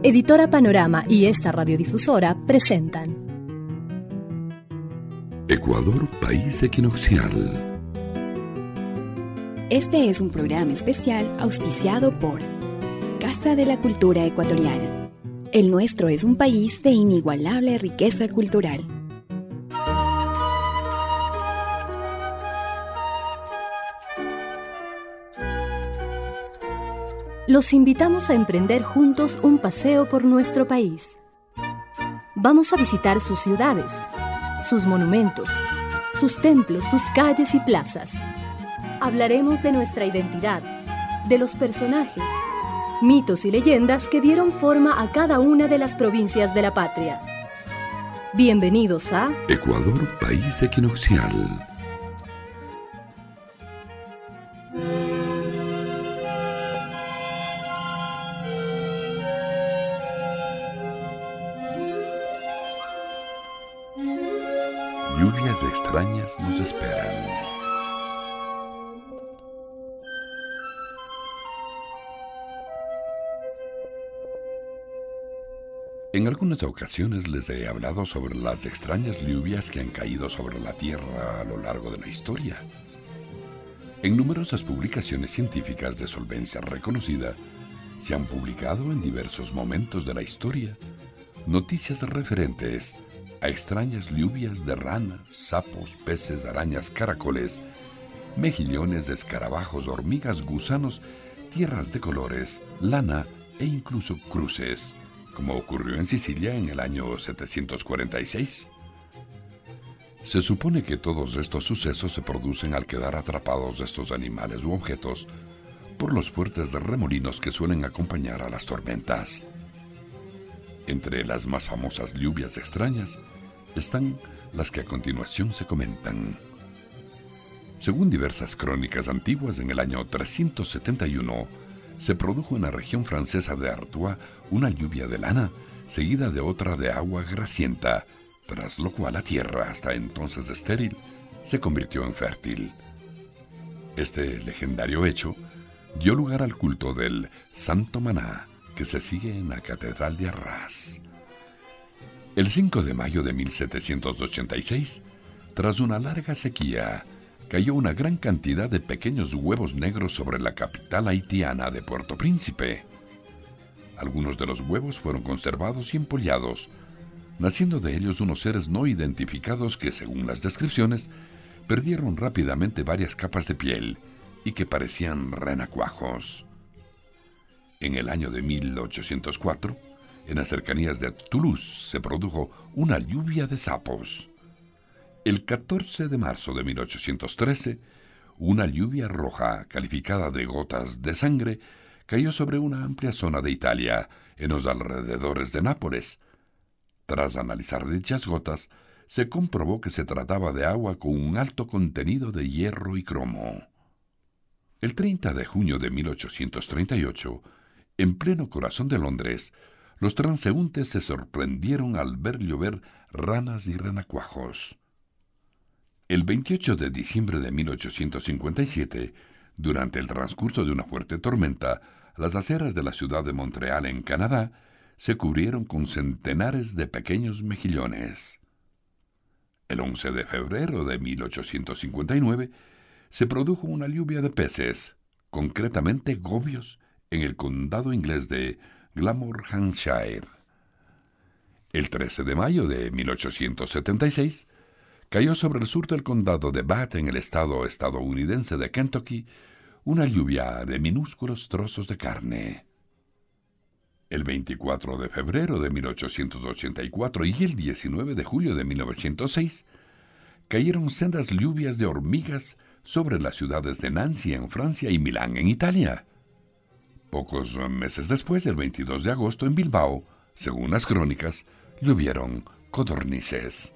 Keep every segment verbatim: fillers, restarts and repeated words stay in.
Editora Panorama y esta radiodifusora presentan Ecuador, país equinoccial. Este es un programa especial auspiciado por Casa de la Cultura Ecuatoriana. El nuestro es un país de inigualable riqueza cultural. Los invitamos a emprender juntos un paseo por nuestro país. Vamos a visitar sus ciudades, sus monumentos, sus templos, sus calles y plazas. Hablaremos de nuestra identidad, de los personajes, mitos y leyendas que dieron forma a cada una de las provincias de la patria. Bienvenidos a Ecuador, país equinoccial. Lluvias extrañas nos esperan. En algunas ocasiones les he hablado sobre las extrañas lluvias que han caído sobre la Tierra a lo largo de la historia. En numerosas publicaciones científicas de solvencia reconocida, se han publicado en diversos momentos de la historia noticias referentes a extrañas lluvias de ranas, sapos, peces, arañas, caracoles, mejillones, escarabajos, hormigas, gusanos, tierras de colores, lana e incluso cruces, como ocurrió en Sicilia en el año setecientos cuarenta y seis. Se supone que todos estos sucesos se producen al quedar atrapados estos animales u objetos por los fuertes remolinos que suelen acompañar a las tormentas. Entre las más famosas lluvias extrañas están las que a continuación se comentan. Según diversas crónicas antiguas, en el año trescientos setenta y uno se produjo en la región francesa de Artois una lluvia de lana, seguida de otra de agua grasienta, tras lo cual la tierra, hasta entonces estéril, se convirtió en fértil. Este legendario hecho dio lugar al culto del Santo Maná, que se sigue en la Catedral de Arras. El cinco de mayo de mil setecientos ochenta y seis, tras una larga sequía, cayó una gran cantidad de pequeños huevos negros sobre la capital haitiana de Puerto Príncipe. Algunos de los huevos fueron conservados y empollados, naciendo de ellos unos seres no identificados que, según las descripciones, perdieron rápidamente varias capas de piel y que parecían renacuajos. En el año de mil ochocientos cuatro, en las cercanías de Toulouse, se produjo una lluvia de sapos. El catorce de marzo de mil ochocientos trece, una lluvia roja, calificada de gotas de sangre, cayó sobre una amplia zona de Italia, en los alrededores de Nápoles. Tras analizar dichas gotas, se comprobó que se trataba de agua con un alto contenido de hierro y cromo. El treinta de junio de mil ochocientos treinta y ocho, en pleno corazón de Londres, los transeúntes se sorprendieron al ver llover ranas y renacuajos. El veintiocho de diciembre de mil ochocientos cincuenta y siete, durante el transcurso de una fuerte tormenta, las aceras de la ciudad de Montreal, en Canadá, se cubrieron con centenares de pequeños mejillones. El once de febrero de mil ochocientos cincuenta y nueve, se produjo una lluvia de peces, concretamente gobios, en el condado inglés de Glamorganshire. El trece de mayo de mil ochocientos setenta y seis, cayó sobre el sur del condado de Bath, en el estado estadounidense de Kentucky, una lluvia de minúsculos trozos de carne. El veinticuatro de febrero de mil ochocientos ochenta y cuatro y el diecinueve de julio de mil novecientos seis, cayeron sendas lluvias de hormigas sobre las ciudades de Nancy, en Francia, y Milán, en Italia. Pocos meses después, el veintidós de agosto, en Bilbao, según las crónicas, llovieron codornices.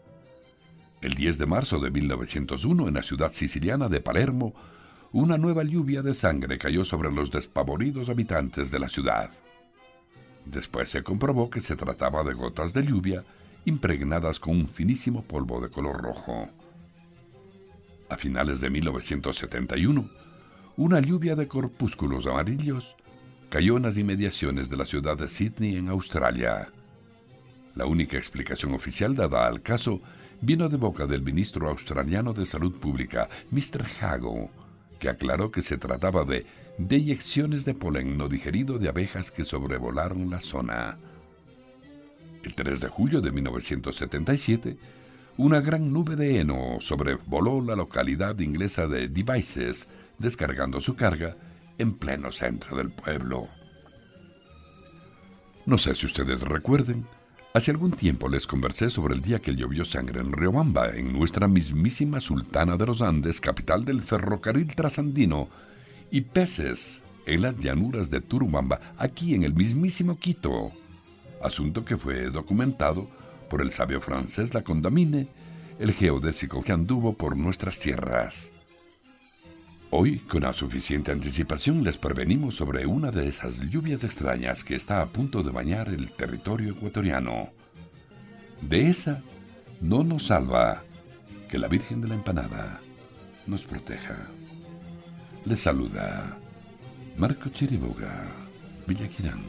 El diez de marzo de mil novecientos uno, en la ciudad siciliana de Palermo, una nueva lluvia de sangre cayó sobre los despavoridos habitantes de la ciudad. Después se comprobó que se trataba de gotas de lluvia impregnadas con un finísimo polvo de color rojo. A finales de mil novecientos setenta y uno, una lluvia de corpúsculos amarillos cayó en las inmediaciones de la ciudad de Sydney, en Australia. La única explicación oficial dada al caso vino de boca del ministro australiano de Salud Pública, mister Hago, que aclaró que se trataba de deyecciones de polen no digerido de abejas que sobrevolaron la zona. El tres de julio de mil novecientos setenta y siete, una gran nube de heno sobrevoló la localidad inglesa de Devizes, descargando su carga en pleno centro del pueblo. No sé si ustedes recuerden, hace algún tiempo les conversé sobre el día que llovió sangre en Riobamba, en nuestra mismísima Sultana de los Andes, capital del ferrocarril trasandino, y peces en las llanuras de Turubamba, aquí en el mismísimo Quito, asunto que fue documentado por el sabio francés Lacondamine, el geodésico que anduvo por nuestras tierras. Hoy, con la suficiente anticipación, les prevenimos sobre una de esas lluvias extrañas que está a punto de bañar el territorio ecuatoriano. De esa no nos salva, que la Virgen de la Empanada nos proteja. Les saluda Marco Chiriboga, Villaquirán.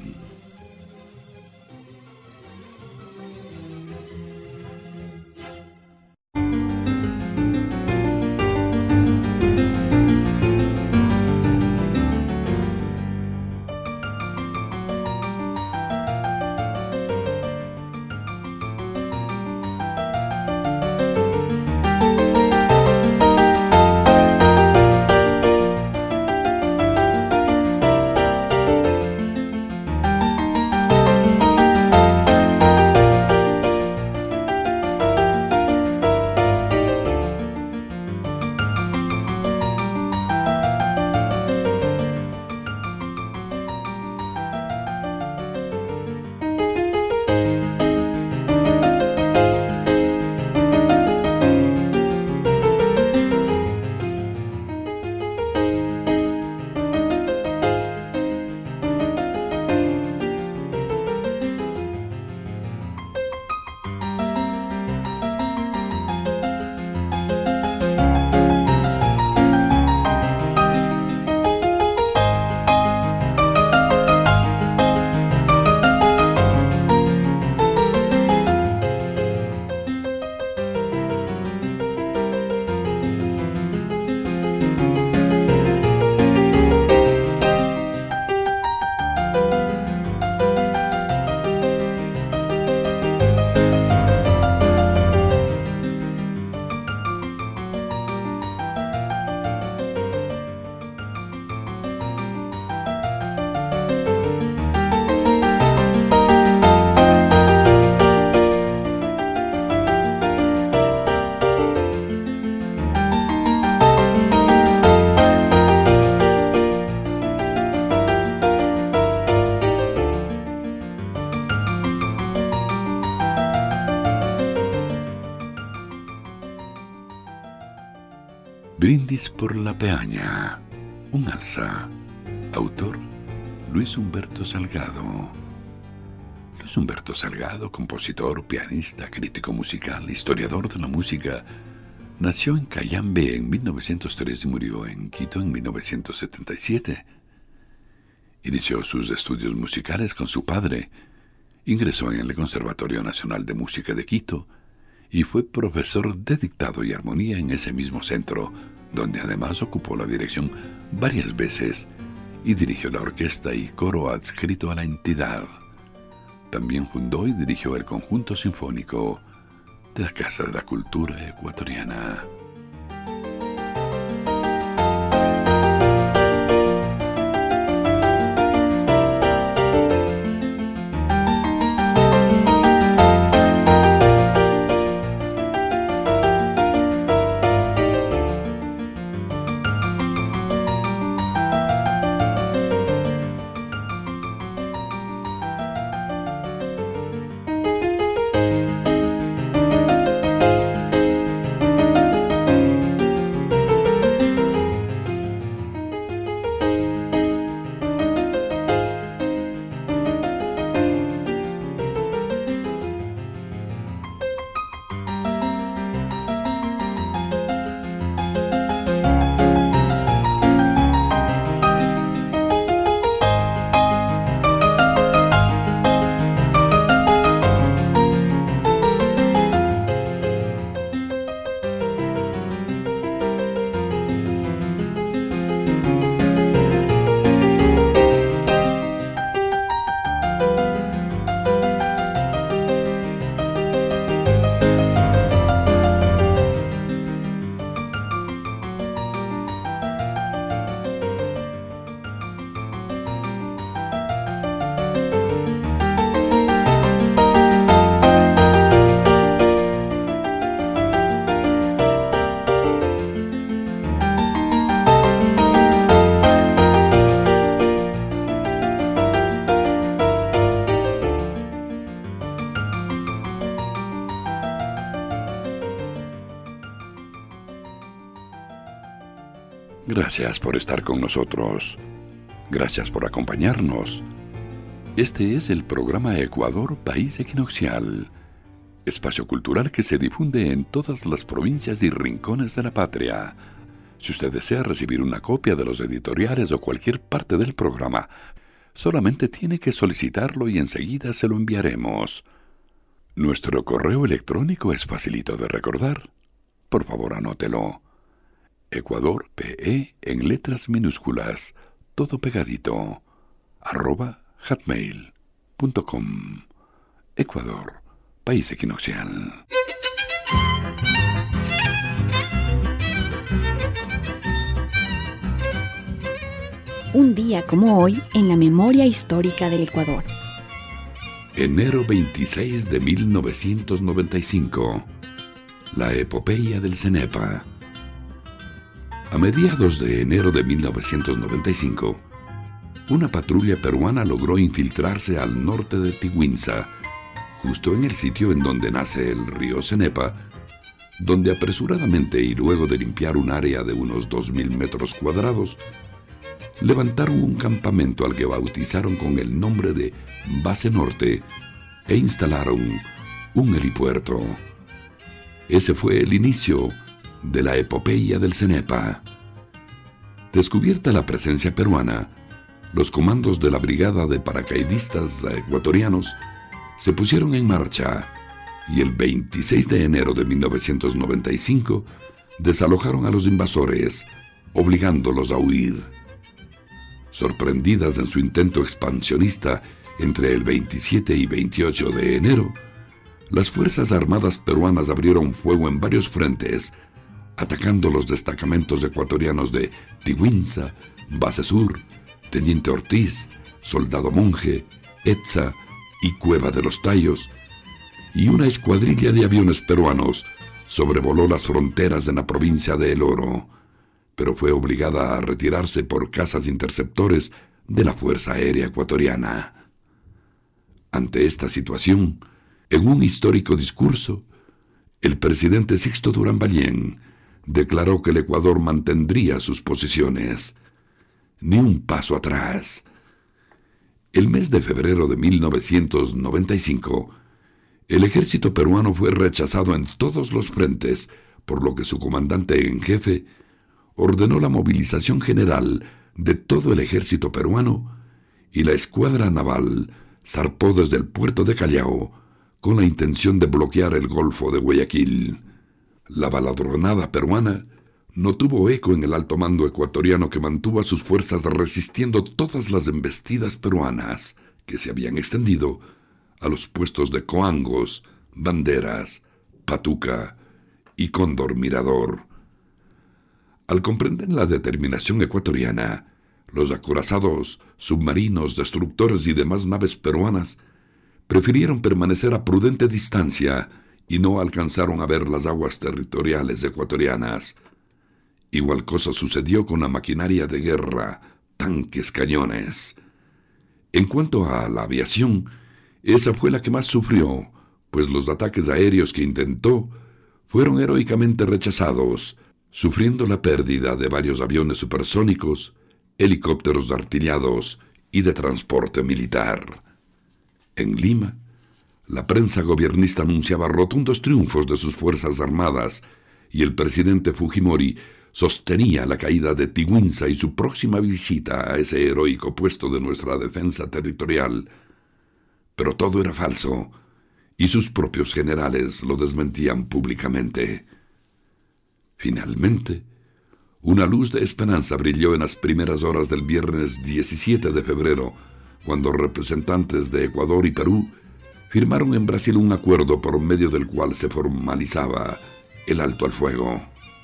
Brindis por la Peaña, un alza. Autor, Luis Humberto Salgado. Luis Humberto Salgado, compositor, pianista, crítico musical, historiador de la música, nació en Cayambe en mil novecientos tres y murió en Quito en mil novecientos setenta y siete. Inició sus estudios musicales con su padre, ingresó en el Conservatorio Nacional de Música de Quito y fue profesor de dictado y armonía en ese mismo centro, donde además ocupó la dirección varias veces y dirigió la orquesta y coro adscrito a la entidad. También fundó y dirigió el conjunto sinfónico de la Casa de la Cultura Ecuatoriana. Gracias por estar con nosotros. Gracias por acompañarnos. Este es el programa Ecuador, País Equinoccial, espacio cultural que se difunde en todas las provincias y rincones de la patria. Si usted desea recibir una copia de los editoriales o cualquier parte del programa, solamente tiene que solicitarlo y enseguida se lo enviaremos. Nuestro correo electrónico es facilito de recordar. Por favor, anótelo. Ecuador P E en letras minúsculas, todo pegadito, arroba hotmail punto com. Ecuador, País Equinoccial. Un día como hoy en la memoria histórica del Ecuador. Enero veintiséis de mil novecientos noventa y cinco. La epopeya del Cenepa. A mediados de enero de mil novecientos noventa y cinco, una patrulla peruana logró infiltrarse al norte de Tiguinza, justo en el sitio en donde nace el río Cenepa, donde apresuradamente y luego de limpiar un área de unos dos mil metros cuadrados, levantaron un campamento al que bautizaron con el nombre de Base Norte e instalaron un helipuerto. Ese fue el inicio de la epopeya del Cenepa. Descubierta la presencia peruana, los comandos de la Brigada de Paracaidistas Ecuatorianos se pusieron en marcha y el veintiséis de enero de mil novecientos noventa y cinco desalojaron a los invasores, obligándolos a huir. Sorprendidas en su intento expansionista entre el veintisiete y veintiocho de enero, las Fuerzas Armadas peruanas abrieron fuego en varios frentes, atacando los destacamentos ecuatorianos de Tiguinza, Base Sur, Teniente Ortiz, Soldado Monje, Etza y Cueva de los Tallos, y una escuadrilla de aviones peruanos sobrevoló las fronteras de la provincia de El Oro, pero fue obligada a retirarse por cazas interceptores de la Fuerza Aérea Ecuatoriana. Ante esta situación, en un histórico discurso, el presidente Sixto Durán Ballén declaró que el Ecuador mantendría sus posiciones. Ni un paso atrás. El mes de febrero de mil novecientos noventa y cinco, el ejército peruano fue rechazado en todos los frentes, por lo que su comandante en jefe ordenó la movilización general de todo el ejército peruano y la escuadra naval zarpó desde el puerto de Callao con la intención de bloquear el Golfo de Guayaquil. La baladronada peruana no tuvo eco en el alto mando ecuatoriano, que mantuvo a sus fuerzas resistiendo todas las embestidas peruanas que se habían extendido a los puestos de Coangos, Banderas, Patuca y Cóndor Mirador. Al comprender la determinación ecuatoriana, los acorazados, submarinos, destructores y demás naves peruanas prefirieron permanecer a prudente distancia y no alcanzaron a ver las aguas territoriales ecuatorianas. Igual cosa sucedió con la maquinaria de guerra, tanques, cañones. En cuanto a la aviación, esa fue la que más sufrió, pues los ataques aéreos que intentó fueron heroicamente rechazados, sufriendo la pérdida de varios aviones supersónicos, helicópteros artillados y de transporte militar. En Lima, la prensa gobiernista anunciaba rotundos triunfos de sus fuerzas armadas y el presidente Fujimori sostenía la caída de Tiguinza y su próxima visita a ese heroico puesto de nuestra defensa territorial. Pero todo era falso, y sus propios generales lo desmentían públicamente. Finalmente, una luz de esperanza brilló en las primeras horas del viernes diecisiete de febrero, cuando representantes de Ecuador y Perú firmaron en Brasil un acuerdo por medio del cual se formalizaba el alto al fuego.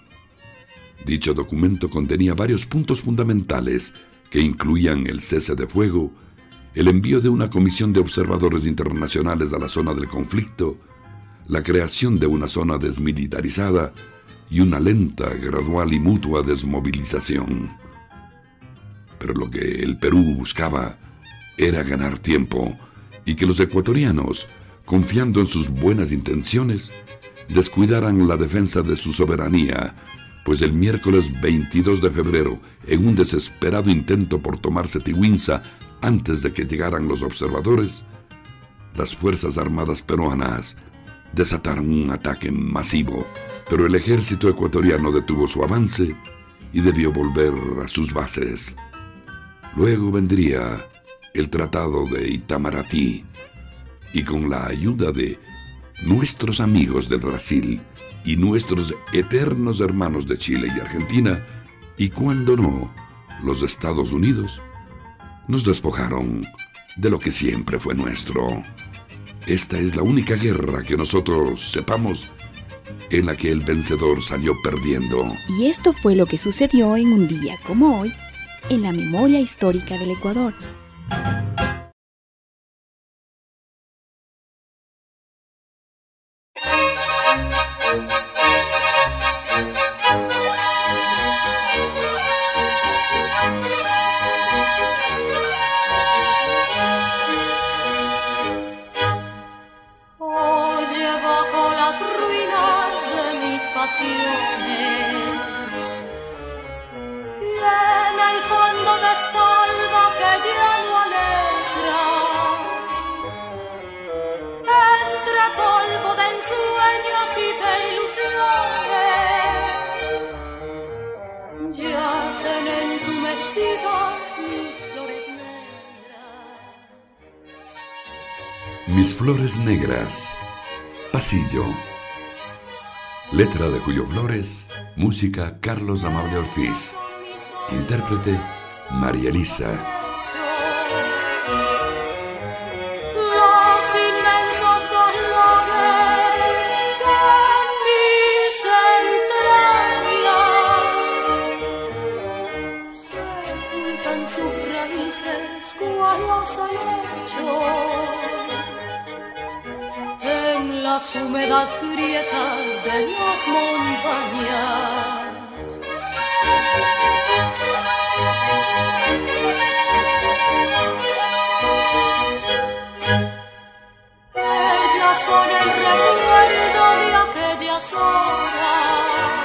Dicho documento contenía varios puntos fundamentales que incluían el cese de fuego, el envío de una comisión de observadores internacionales a la zona del conflicto, la creación de una zona desmilitarizada y una lenta, gradual y mutua desmovilización. Pero lo que el Perú buscaba era ganar tiempo y que los ecuatorianos, confiando en sus buenas intenciones, descuidaran la defensa de su soberanía, pues el miércoles veintidós de febrero, en un desesperado intento por tomar Setihuinza antes de que llegaran los observadores, las Fuerzas Armadas peruanas desataron un ataque masivo, pero el ejército ecuatoriano detuvo su avance y debió volver a sus bases. Luego vendría el Tratado de Itamaraty, y con la ayuda de nuestros amigos del Brasil y nuestros eternos hermanos de Chile y Argentina, y cuando no, los Estados Unidos, nos despojaron de lo que siempre fue nuestro. Esta es la única guerra que nosotros sepamos en la que el vencedor salió perdiendo. Y esto fue lo que sucedió en un día como hoy, en la memoria histórica del Ecuador. Mis flores negras, Pasillo. Letra de Julio Flores, música Carlos Amable Ortiz. Intérprete María Elisa. Los inmensos dolores que en mis entrañas se juntan sus raíces cual los helechos en las húmedas grietas de las montañas. Ellas son el recuerdo de aquellas horas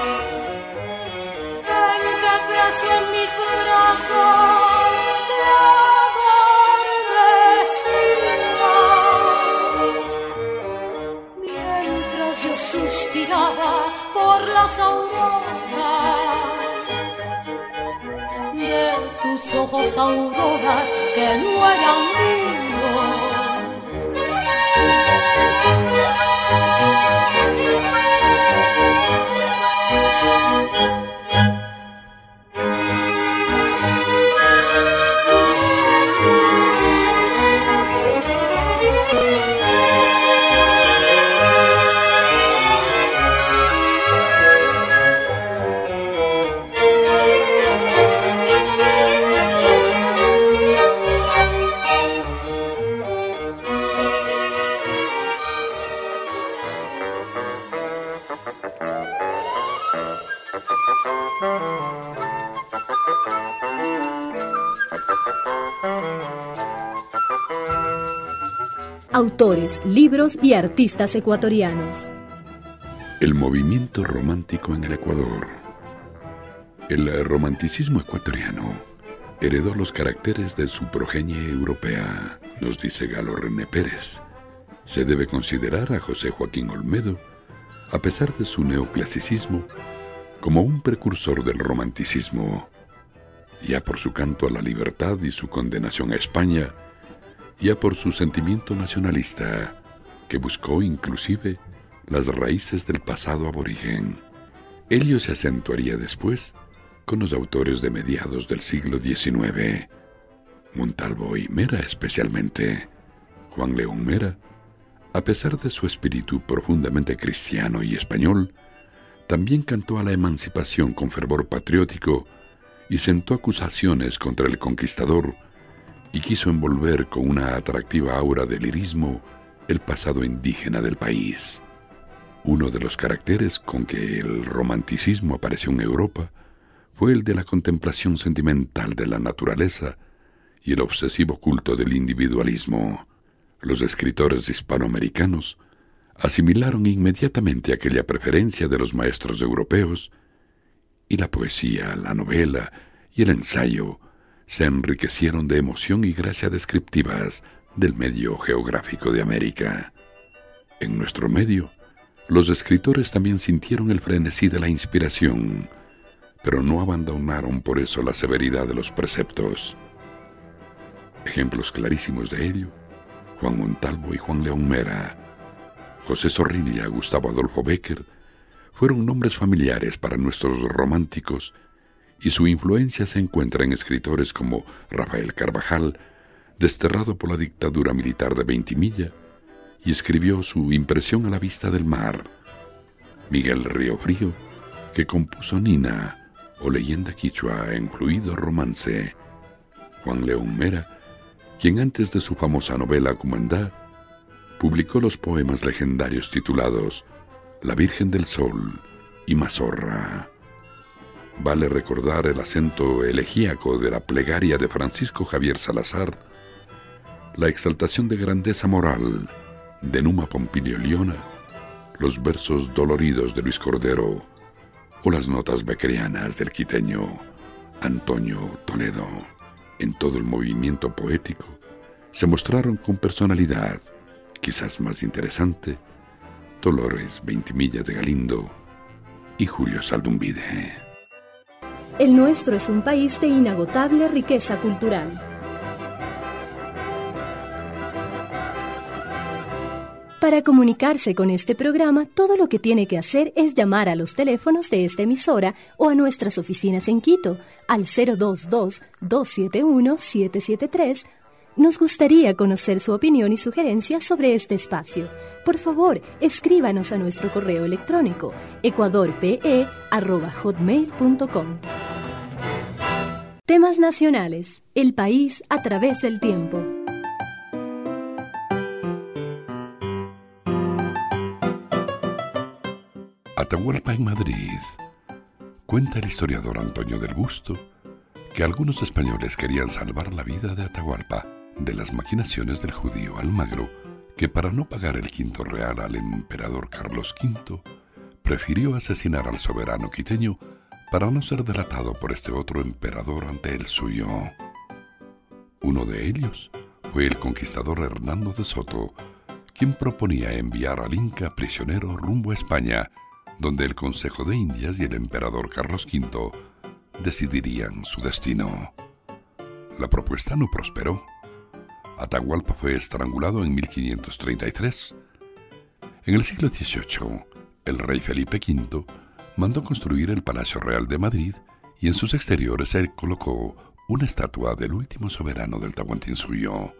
en que preso en mis brazos te adormecía, mientras yo suspiraba por las auroras de tus ojos auroras que no eran míos. Autores, libros y artistas ecuatorianos. El movimiento romántico en el Ecuador. El romanticismo ecuatoriano heredó los caracteres de su progenie europea, nos dice Galo René Pérez. Se debe considerar a José Joaquín Olmedo, a pesar de su neoclasicismo, como un precursor del romanticismo, ya por su canto a la libertad y su condenación a España, ya por su sentimiento nacionalista, que buscó inclusive las raíces del pasado aborigen. Ello se acentuaría después con los autores de mediados del siglo diecinueve, Montalvo y Mera especialmente. Juan León Mera, a pesar de su espíritu profundamente cristiano y español, también cantó a la emancipación con fervor patriótico y sentó acusaciones contra el conquistador y quiso envolver con una atractiva aura de lirismo el pasado indígena del país. Uno de los caracteres con que el romanticismo apareció en Europa fue el de la contemplación sentimental de la naturaleza y el obsesivo culto del individualismo. Los escritores hispanoamericanos asimilaron inmediatamente aquella preferencia de los maestros europeos y la poesía, la novela y el ensayo se enriquecieron de emoción y gracia descriptivas del medio geográfico de América. En nuestro medio, los escritores también sintieron el frenesí de la inspiración, pero no abandonaron por eso la severidad de los preceptos. Ejemplos clarísimos de ello: Juan Montalvo y Juan León Mera, José Zorrilla, Gustavo Adolfo Bécquer, fueron nombres familiares para nuestros románticos, y su influencia se encuentra en escritores como Rafael Carvajal, desterrado por la dictadura militar de Veintimilla, y escribió su Impresión a la vista del mar; Miguel Riofrío, que compuso Nina, o Leyenda Quichua en fluido romance; Juan León Mera, quien antes de su famosa novela Cumandá, publicó los poemas legendarios titulados La Virgen del Sol y Mazorra. Vale recordar el acento elegíaco de la plegaria de Francisco Javier Salazar, la exaltación de grandeza moral de Numa Pompilio Liona, los versos doloridos de Luis Cordero o las notas beckerianas del quiteño Antonio Toledo. En todo el movimiento poético se mostraron con personalidad, quizás más interesante, Dolores Veintimilla de Galindo y Julio Saldumbide. El nuestro es un país de inagotable riqueza cultural. Para comunicarse con este programa, todo lo que tiene que hacer es llamar a los teléfonos de esta emisora o a nuestras oficinas en Quito al cero dos dos, dos siete uno, siete siete tres. Nos gustaría conocer su opinión y sugerencias sobre este espacio. Por favor, escríbanos a nuestro correo electrónico ecuadorpe arroba hotmail punto com. Temas nacionales. El país a través del tiempo. Atahualpa en Madrid. Cuenta el historiador Antonio del Busto que algunos españoles querían salvar la vida de Atahualpa de las maquinaciones del judío Almagro, que para no pagar el quinto real al emperador Carlos quinto, prefirió asesinar al soberano quiteño para no ser delatado por este otro emperador ante el suyo. Uno de ellos fue el conquistador Hernando de Soto, quien proponía enviar al Inca prisionero rumbo a España, donde el Consejo de Indias y el emperador Carlos quinto decidirían su destino. La propuesta no prosperó. Atahualpa fue estrangulado en mil quinientos treinta y tres. En el siglo dieciocho, el rey Felipe quinto mandó construir el Palacio Real de Madrid y en sus exteriores se colocó una estatua del último soberano del Tahuantinsuyo.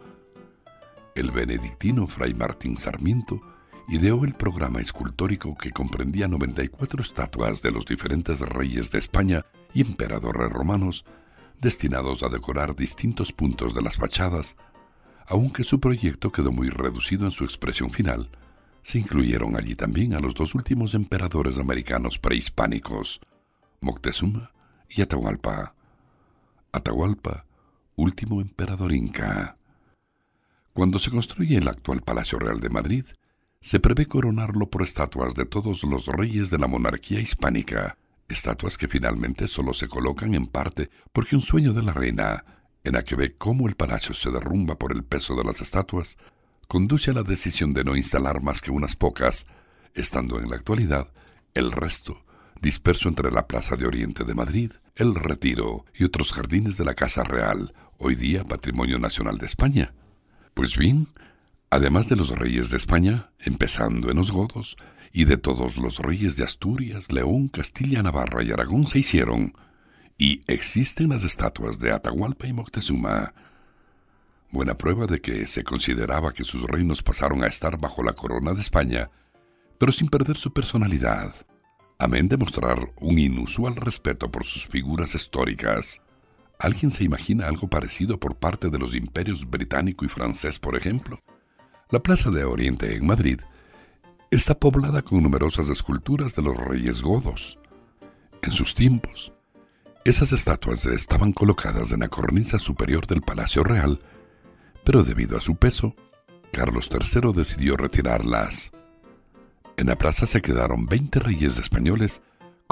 El benedictino Fray Martín Sarmiento ideó el programa escultórico que comprendía noventa y cuatro estatuas de los diferentes reyes de España y emperadores romanos, destinados a decorar distintos puntos de las fachadas. Aunque su proyecto quedó muy reducido en su expresión final, se incluyeron allí también a los dos últimos emperadores americanos prehispánicos, Moctezuma y Atahualpa. Atahualpa, último emperador inca. Cuando se construye el actual Palacio Real de Madrid, se prevé coronarlo por estatuas de todos los reyes de la monarquía hispánica, estatuas que finalmente solo se colocan en parte porque un sueño de la reina, en la que ve cómo el palacio se derrumba por el peso de las estatuas, conduce a la decisión de no instalar más que unas pocas, estando en la actualidad el resto disperso entre la Plaza de Oriente de Madrid, el Retiro y otros jardines de la Casa Real, hoy día Patrimonio Nacional de España. Pues bien, además de los reyes de España, empezando en los godos, y de todos los reyes de Asturias, León, Castilla, Navarra y Aragón se hicieron, y existen las estatuas de Atahualpa y Moctezuma. Buena prueba de que se consideraba que sus reinos pasaron a estar bajo la corona de España, pero sin perder su personalidad, amén de mostrar un inusual respeto por sus figuras históricas. ¿Alguien se imagina algo parecido por parte de los imperios británico y francés, por ejemplo? La Plaza de Oriente en Madrid está poblada con numerosas esculturas de los reyes godos. En sus tiempos, esas estatuas estaban colocadas en la cornisa superior del Palacio Real, pero debido a su peso, Carlos tercero decidió retirarlas. En la plaza se quedaron veinte reyes españoles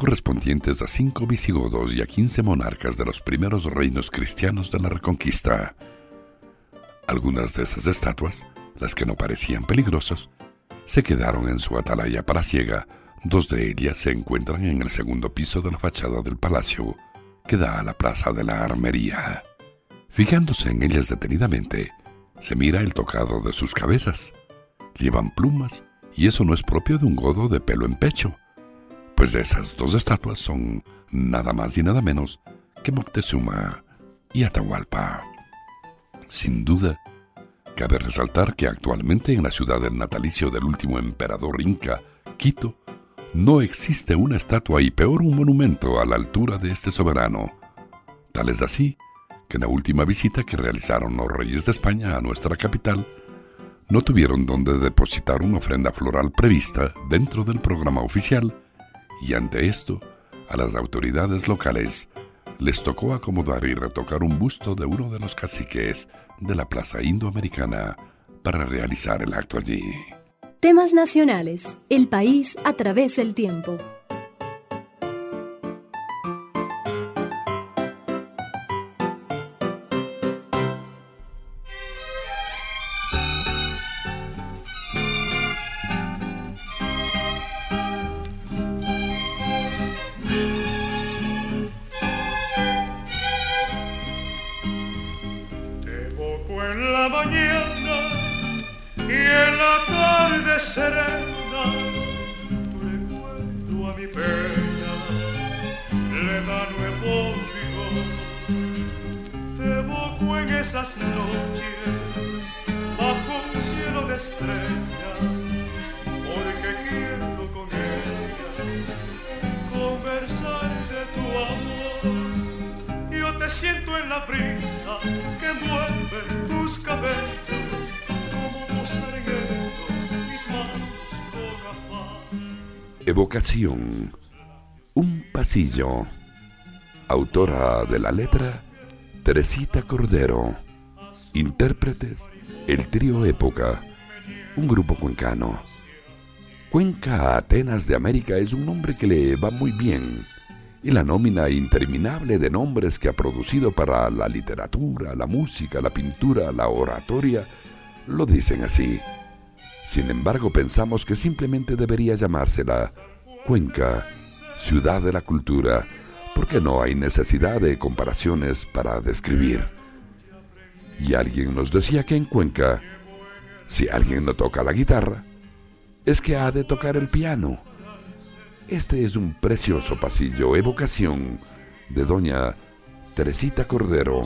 correspondientes a cinco visigodos y a quince monarcas de los primeros reinos cristianos de la Reconquista. Algunas de esas estatuas, las que no parecían peligrosas, se quedaron en su atalaya palaciega. Dos de ellas se encuentran en el segundo piso de la fachada del palacio, que da a la Plaza de la Armería. Fijándose en ellas detenidamente, se mira el tocado de sus cabezas. Llevan plumas, y eso no es propio de un godo de pelo en pecho, pues esas dos estatuas son nada más y nada menos que Moctezuma y Atahualpa. Sin duda, cabe resaltar que actualmente en la ciudad del natalicio del último emperador inca, Quito, no existe una estatua y peor un monumento a la altura de este soberano. Tal es así que en la última visita que realizaron los reyes de España a nuestra capital, no tuvieron donde depositar una ofrenda floral prevista dentro del programa oficial, y ante esto, a las autoridades locales les tocó acomodar y retocar un busto de uno de los caciques de la Plaza Indoamericana para realizar el acto allí. Temas nacionales. El país a través del tiempo. Te evoco en la mañana y en la tarde serena, tu recuerdo a mi pena le da nuevo vigor. Te evoco en esas noches bajo un cielo de estrellas, porque quiero con ellas conversar de tu amor. Yo te siento en la brisa que envuelve tus cabellos, Evocación, un pasillo. Autora de la letra, Teresita Cordero. Intérpretes, el trío Época, un grupo cuencano. Cuenca Atenas de América es un nombre que le va muy bien, y la nómina interminable de nombres que ha producido para la literatura, la música, la pintura, la oratoria, lo dicen así. Sin embargo, pensamos que simplemente debería llamársela Cuenca, ciudad de la cultura, porque no hay necesidad de comparaciones para describir. Y alguien nos decía que en Cuenca, si alguien no toca la guitarra, es que ha de tocar el piano. Este es un precioso pasillo, evocación de doña Teresita Cordero.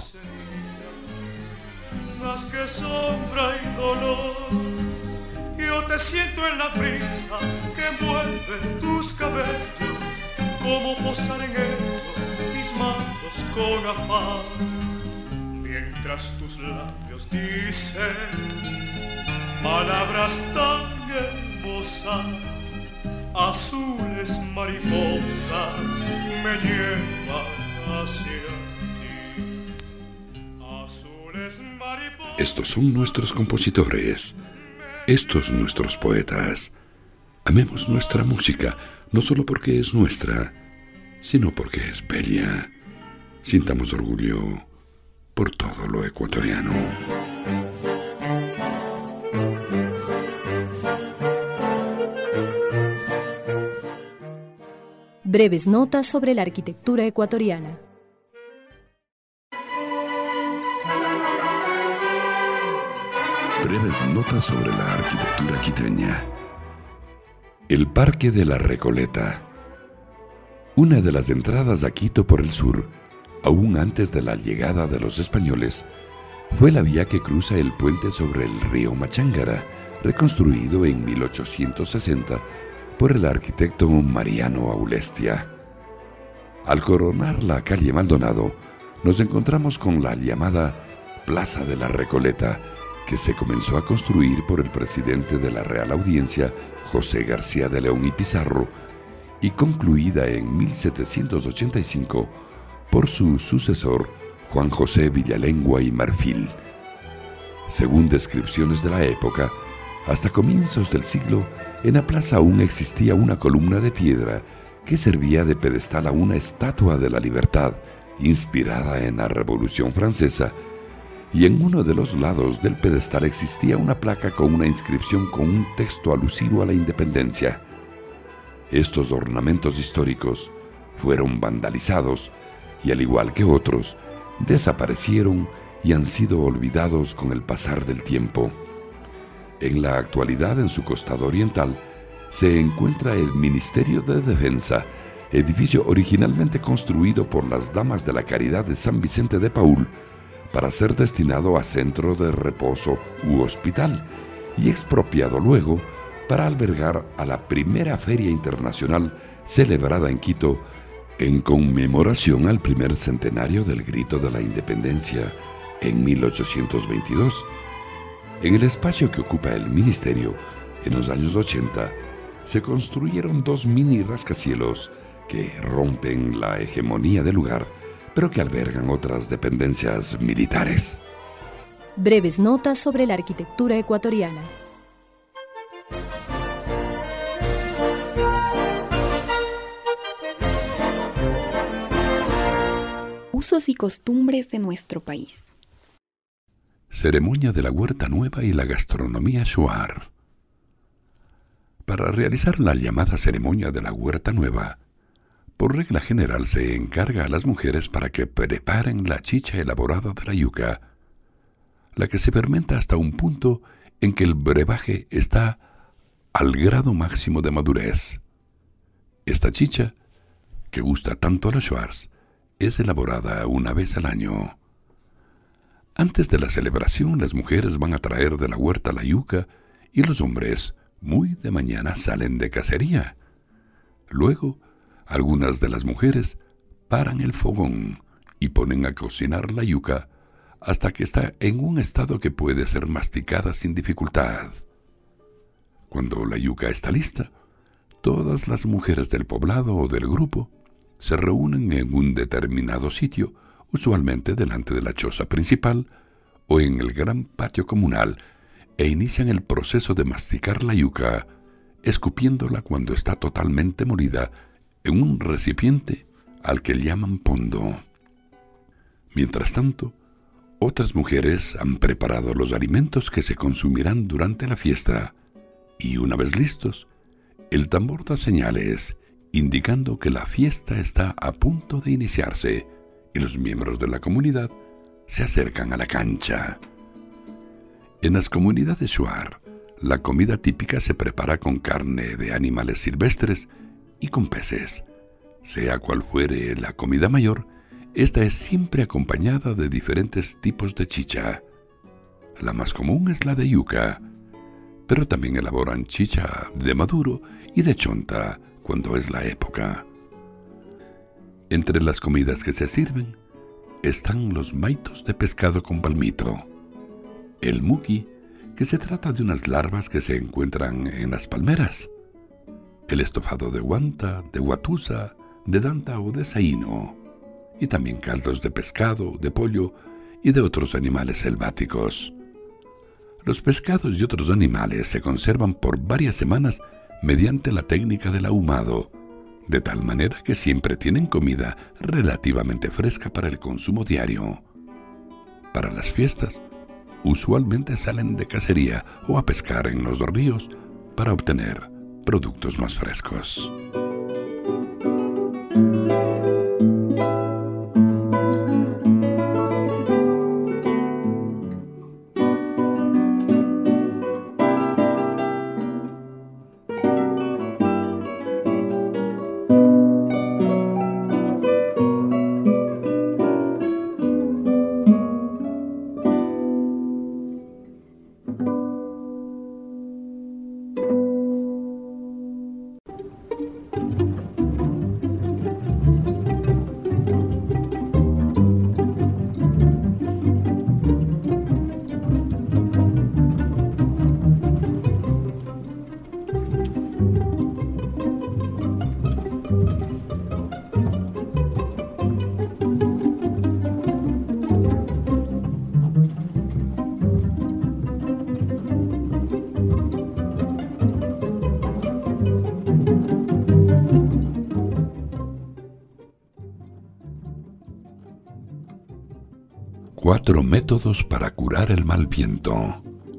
Más que sombra y dolor, yo te siento en la brisa que envuelve tus cabellos, como posar en ellos mis manos con afán, mientras tus labios dicen palabras tan hermosas, azules mariposas me llevan hacia ti. Azules mariposas. Estos son nuestros compositores. Estos nuestros poetas. Amemos nuestra música, no solo porque es nuestra, sino porque es bella. Sintamos orgullo por todo lo ecuatoriano. Breves notas sobre la arquitectura ecuatoriana. Breves notas sobre la arquitectura quiteña. El Parque de la Recoleta. Una de las entradas a Quito por el sur, aún antes de la llegada de los españoles, fue la vía que cruza el puente sobre el río Machángara, reconstruido en mil ochocientos sesenta por el arquitecto Mariano Aulestia. Al coronar la calle Maldonado, nos encontramos con la llamada Plaza de la Recoleta, que se comenzó a construir por el presidente de la Real Audiencia, José García de León y Pizarro, y concluida en mil setecientos ochenta y cinco por su sucesor, Juan José Villalengua y Marfil. Según descripciones de la época, hasta comienzos del siglo, en la plaza aún existía una columna de piedra que servía de pedestal a una estatua de la libertad inspirada en la Revolución Francesa, y en uno de los lados del pedestal existía una placa con una inscripción con un texto alusivo a la independencia. Estos ornamentos históricos fueron vandalizados y, al igual que otros, desaparecieron y han sido olvidados con el pasar del tiempo. En la actualidad, en su costado oriental, se encuentra el Ministerio de Defensa, edificio originalmente construido por las Damas de la Caridad de San Vicente de Paúl para ser destinado a centro de reposo u hospital, y expropiado luego para albergar a la primera feria internacional celebrada en Quito en conmemoración al primer centenario del Grito de la Independencia en mil ochocientos veintidós. En el espacio que ocupa el ministerio, en los años ochenta, se construyeron dos mini rascacielos que rompen la hegemonía del lugar, pero que albergan otras dependencias militares. Breves notas sobre la arquitectura ecuatoriana. Usos y costumbres de nuestro país. Ceremonia de la Huerta Nueva y la gastronomía shuar. Para realizar la llamada ceremonia de la Huerta Nueva, por regla general se encarga a las mujeres para que preparen la chicha elaborada de la yuca, la que se fermenta hasta un punto en que el brebaje está al grado máximo de madurez. Esta chicha, que gusta tanto a los shuars, es elaborada una vez al año. Antes de la celebración, las mujeres van a traer de la huerta la yuca y los hombres, muy de mañana, salen de cacería. Luego, algunas de las mujeres paran el fogón y ponen a cocinar la yuca hasta que está en un estado que puede ser masticada sin dificultad. Cuando la yuca está lista, todas las mujeres del poblado o del grupo se reúnen en un determinado sitio, usualmente delante de la choza principal o en el gran patio comunal, e inician el proceso de masticar la yuca, escupiéndola cuando está totalmente molida en un recipiente al que llaman pondo. Mientras tanto, otras mujeres han preparado los alimentos que se consumirán durante la fiesta, y una vez listos, el tambor da señales indicando que la fiesta está a punto de iniciarse y los miembros de la comunidad se acercan a la cancha. En las comunidades shuar, la comida típica se prepara con carne de animales silvestres y con peces. Sea cual fuere la comida mayor, esta es siempre acompañada de diferentes tipos de chicha. La más común es la de yuca, pero también elaboran chicha de maduro y de chonta cuando es la época. Entre las comidas que se sirven están los maitos de pescado con palmito, el muki, que se trata de unas larvas que se encuentran en las palmeras, el estofado de guanta, de guatusa, de danta o de saíno, y también caldos de pescado, de pollo y de otros animales selváticos. Los pescados y otros animales se conservan por varias semanas mediante la técnica del ahumado, de tal manera que siempre tienen comida relativamente fresca para el consumo diario. Para las fiestas, usualmente salen de cacería o a pescar en los ríos para obtener productos más frescos. Cuatro métodos para curar el mal viento.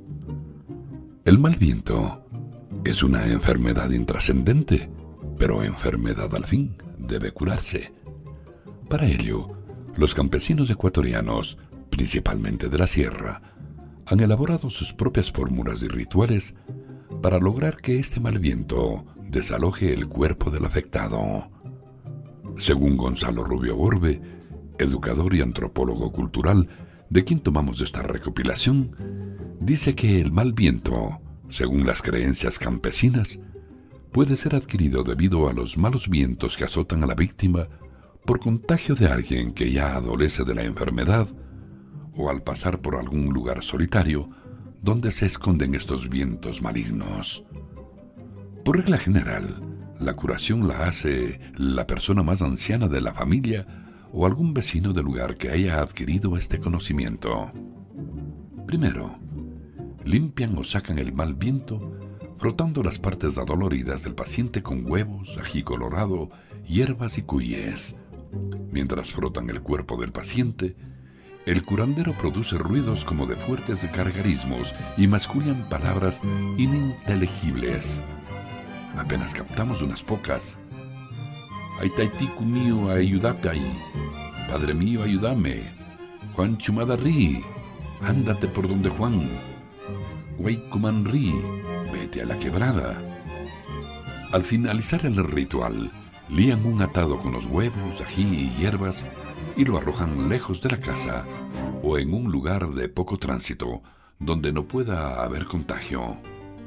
El mal viento es una enfermedad intrascendente, pero enfermedad al fin debe curarse. Para ello, los campesinos ecuatorianos, principalmente de la sierra, han elaborado sus propias fórmulas y rituales para lograr que este mal viento desaloje el cuerpo del afectado. Según Gonzalo Rubio Borbe, educador y antropólogo cultural, de quien tomamos esta recopilación, dice que el mal viento, según las creencias campesinas, puede ser adquirido debido a los malos vientos que azotan a la víctima por contagio de alguien que ya adolece de la enfermedad o al pasar por algún lugar solitario donde se esconden estos vientos malignos. Por regla general, la curación la hace la persona más anciana de la familia o algún vecino del lugar que haya adquirido este conocimiento. Primero, limpian o sacan el mal viento frotando las partes adoloridas del paciente con huevos, ají colorado, hierbas y cuyes. Mientras frotan el cuerpo del paciente, el curandero produce ruidos como de fuertes gargarismos y mascullan palabras ininteligibles. Apenas captamos unas pocas. Ay, taitico mío, ayúdate ahí. Padre mío, ayúdame. Juan Chumadarrí, ándate por donde Juan. Guaycumanrí, vete a la quebrada. Al finalizar el ritual, lían un atado con los huevos, ají y hierbas y lo arrojan lejos de la casa o en un lugar de poco tránsito donde no pueda haber contagio.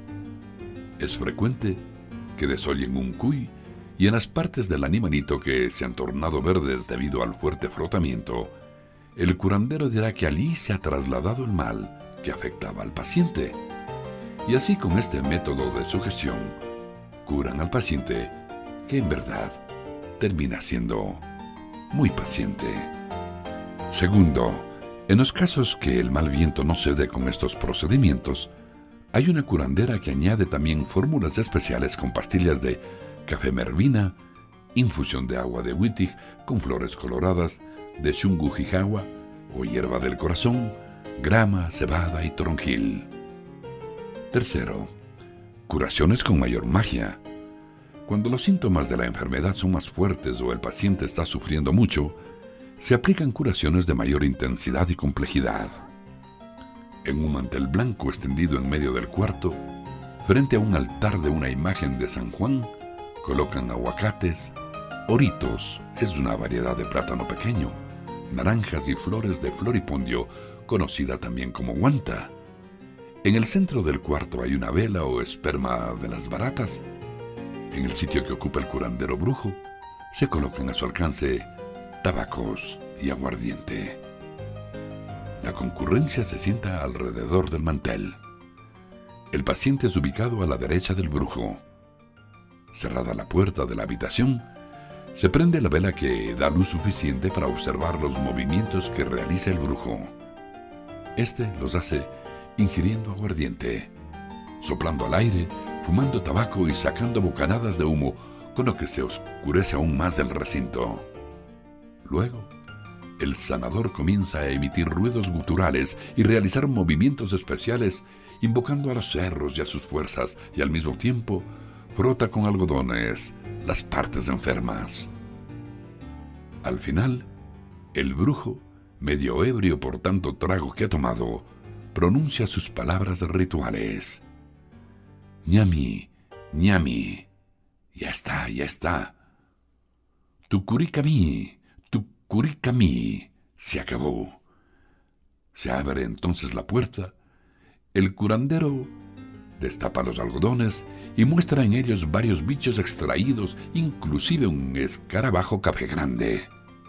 Es frecuente que desollen un cuy y en las partes del animalito que se han tornado verdes debido al fuerte frotamiento, el curandero dirá que allí se ha trasladado el mal que afectaba al paciente. Y así con este método de sugestión, curan al paciente que en verdad termina siendo muy paciente. Segundo, en los casos que el mal viento no cede con estos procedimientos, hay una curandera que añade también fórmulas especiales con pastillas de café mervina, infusión de agua de huitig con flores coloradas, de shungu jijawa o hierba del corazón, grama, cebada y toronjil. Tercero, curaciones con mayor magia. Cuando los síntomas de la enfermedad son más fuertes o el paciente está sufriendo mucho, se aplican curaciones de mayor intensidad y complejidad. En un mantel blanco extendido en medio del cuarto, frente a un altar de una imagen de San Juan, colocan aguacates, oritos, es una variedad de plátano pequeño, naranjas y flores de floripondio, conocida también como guanta. En el centro del cuarto hay una vela o esperma de las baratas. En el sitio que ocupa el curandero brujo, se colocan a su alcance tabacos y aguardiente. La concurrencia se sienta alrededor del mantel. El paciente es ubicado a la derecha del brujo. Cerrada la puerta de la habitación, se prende la vela que da luz suficiente para observar los movimientos que realiza el brujo. Este los hace ingiriendo aguardiente, soplando al aire, fumando tabaco y sacando bocanadas de humo, con lo que se oscurece aún más el recinto. Luego, el sanador comienza a emitir ruidos guturales y realizar movimientos especiales, invocando a los cerros y a sus fuerzas, y al mismo tiempo frota con algodones las partes enfermas. Al final, el brujo, medio ebrio por tanto trago que ha tomado, pronuncia sus palabras rituales. Ñami, ñami, ya está, ya está. Tucuricamí, tucuricamí, se acabó. Se abre entonces la puerta, el curandero destapa los algodones y muestra en ellos varios bichos extraídos, inclusive un escarabajo café grande.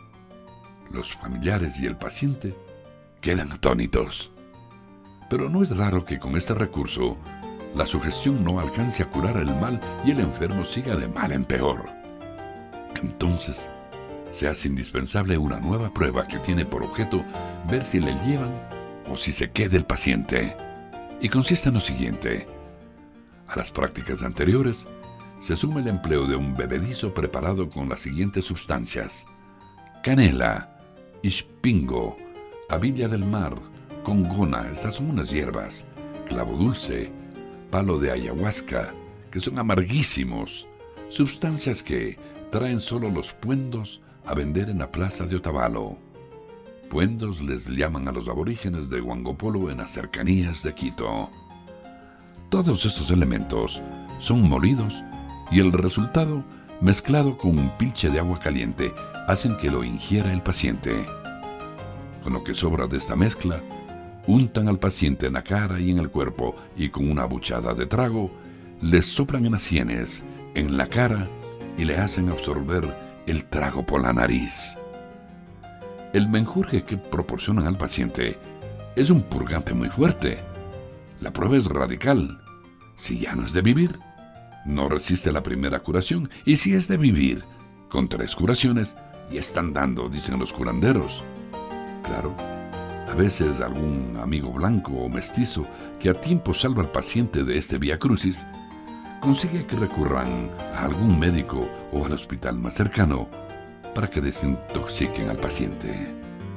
Los familiares y el paciente quedan atónitos. Pero no es raro que con este recurso la sugestión no alcance a curar el mal y el enfermo siga de mal en peor. Entonces, se hace indispensable una nueva prueba que tiene por objeto ver si le llevan o si se queda el paciente. Y consiste en lo siguiente. A las prácticas anteriores, se suma el empleo de un bebedizo preparado con las siguientes sustancias: canela, ispingo, Avilla del mar, congona, estas son unas hierbas, clavo dulce, palo de ayahuasca, que son amarguísimos, sustancias que traen solo los puendos a vender en la plaza de Otavalo. Puendos les llaman a los aborígenes de Huangopolo en las cercanías de Quito. Todos estos elementos son molidos y el resultado, mezclado con un pilche de agua caliente, hacen que lo ingiera el paciente. Con lo que sobra de esta mezcla, untan al paciente en la cara y en el cuerpo y con una buchada de trago, le soplan en las sienes, en la cara y le hacen absorber el trago por la nariz. El menjurje que proporcionan al paciente es un purgante muy fuerte. La prueba es radical. Si ya no es de vivir, no resiste la primera curación, y si es de vivir, con tres curaciones, ya están dando, dicen los curanderos. Claro, a veces algún amigo blanco o mestizo que a tiempo salva al paciente de este viacrucis, consigue que recurran a algún médico o al hospital más cercano para que desintoxiquen al paciente.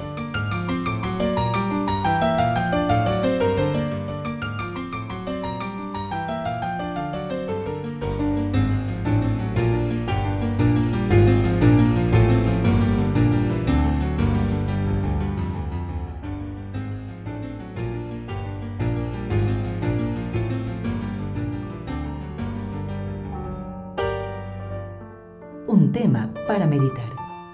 Un tema para meditar.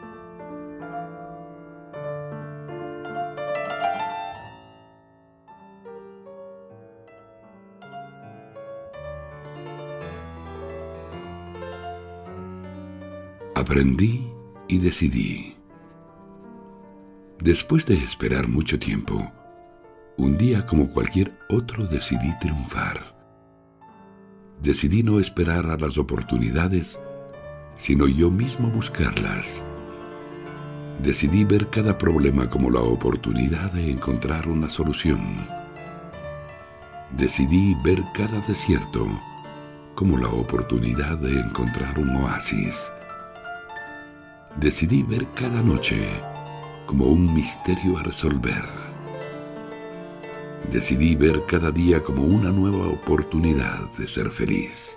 Aprendí y decidí. Después de esperar mucho tiempo, un día como cualquier otro decidí triunfar. Decidí no esperar a las oportunidades, sino yo mismo buscarlas. Decidí ver cada problema como la oportunidad de encontrar una solución. Decidí ver cada desierto como la oportunidad de encontrar un oasis. Decidí ver cada noche como un misterio a resolver. Decidí ver cada día como una nueva oportunidad de ser feliz.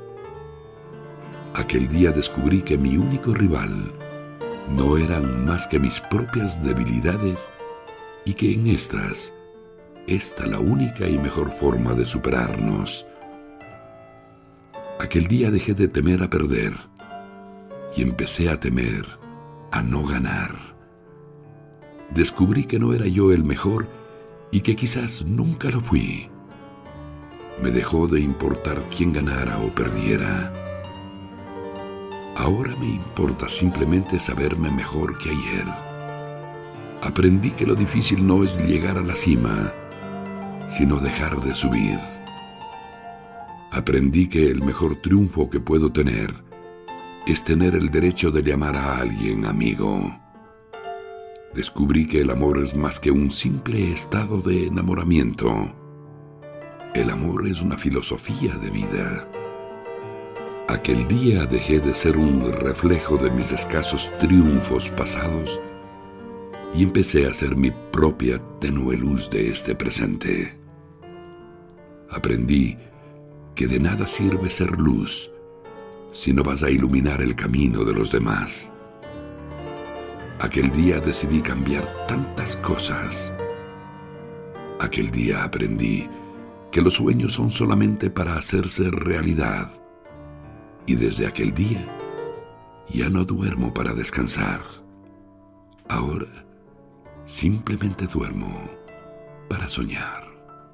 Aquel día descubrí que mi único rival no eran más que mis propias debilidades y que en estas, esta la única y mejor forma de superarnos. Aquel día dejé de temer a perder y empecé a temer a no ganar. Descubrí que no era yo el mejor y que quizás nunca lo fui. Me dejó de importar quién ganara o perdiera. Ahora me importa simplemente saberme mejor que ayer. Aprendí que lo difícil no es llegar a la cima, sino dejar de subir. Aprendí que el mejor triunfo que puedo tener es tener el derecho de llamar a alguien amigo. Descubrí que el amor es más que un simple estado de enamoramiento. El amor es una filosofía de vida. Aquel día dejé de ser un reflejo de mis escasos triunfos pasados y empecé a ser mi propia tenue luz de este presente. Aprendí que de nada sirve ser luz si no vas a iluminar el camino de los demás. Aquel día decidí cambiar tantas cosas. Aquel día aprendí que los sueños son solamente para hacerse realidad. Y desde aquel día ya no duermo para descansar. Ahora simplemente duermo para soñar.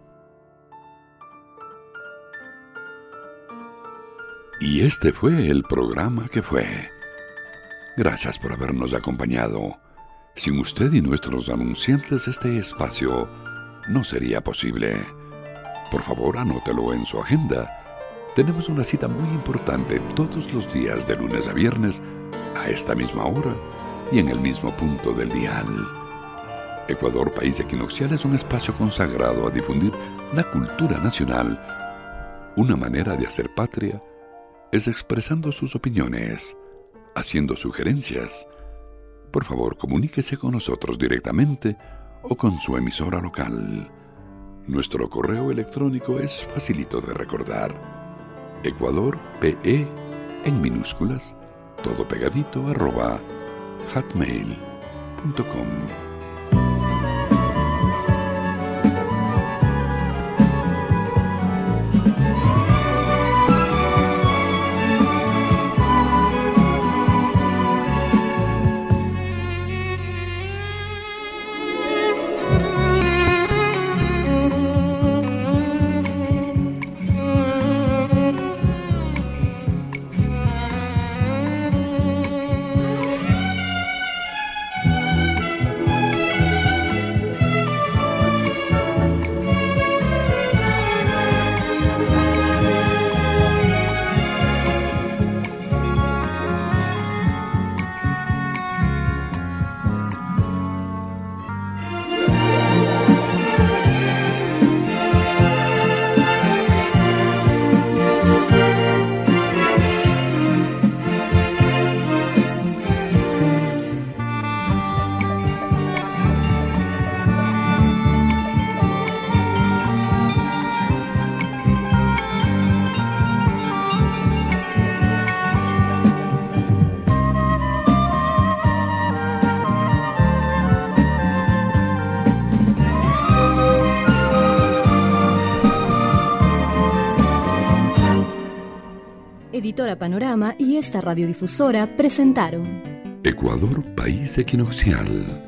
Y este fue el programa que fue. Gracias por habernos acompañado. Sin usted y nuestros anunciantes este espacio no sería posible. Por favor, anótelo en su agenda. Tenemos una cita muy importante todos los días de lunes a viernes a esta misma hora y en el mismo punto del dial. Ecuador, país equinoccial, es un espacio consagrado a difundir la cultura nacional. Una manera de hacer patria es expresando sus opiniones, haciendo sugerencias. Por favor, comuníquese con nosotros directamente o con su emisora local. Nuestro correo electrónico es facilito de recordar. ecuadorpe en minúsculas, todo pegadito, arroba hotmail punto com. Editora Panorama y esta radiodifusora presentaron Ecuador, país equinoccial.